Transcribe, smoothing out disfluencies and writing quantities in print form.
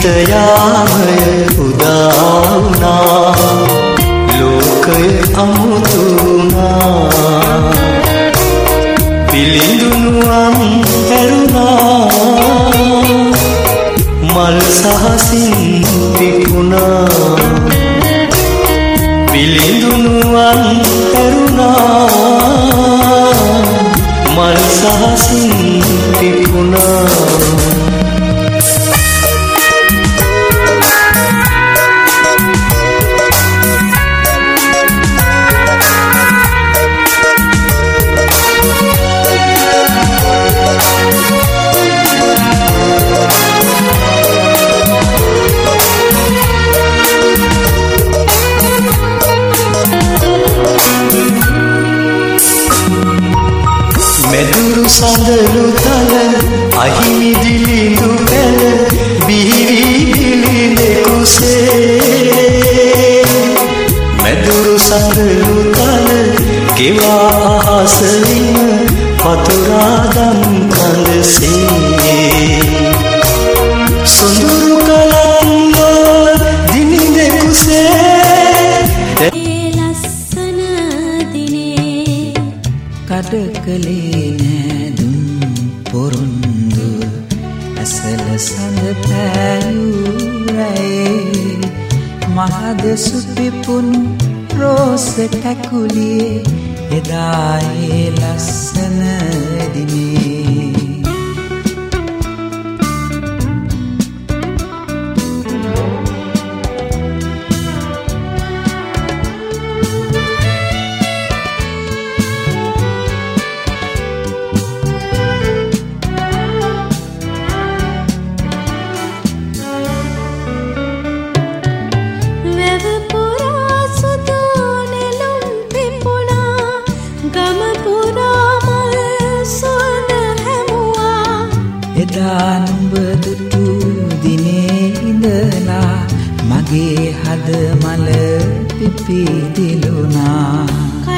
ජීවිත යාමය උදා වුණා ලෝකය අමුතු වුණා පිළිඳුනුවන් ඇරුණා මල් සහසින් පිපුණා පිළිඳුනුවන් ඇරුණා මල් සහසින් පිපුණා මෙදුරු සඳලු තල අහිමි දිලිඳු පැල බිහිවි දිලිඳේ කුසේ මෙදුරු සඳලු තල කෙවා අහසින් වතුරා දම් කඳසේ සොඳුරු කලන්ව දිලිඳේ කුසේ කඩකලේ නෑදුම් පොරොන්දු ඇසල සඳ පෑයුරයේ මහද සුපිපුුණු රෝස ටැකුලියේ එදායේ ලස්සන දිනේ එදා නුඹ දුටු දිනේ ඉඳලා මගේ හද මල පිපිදේ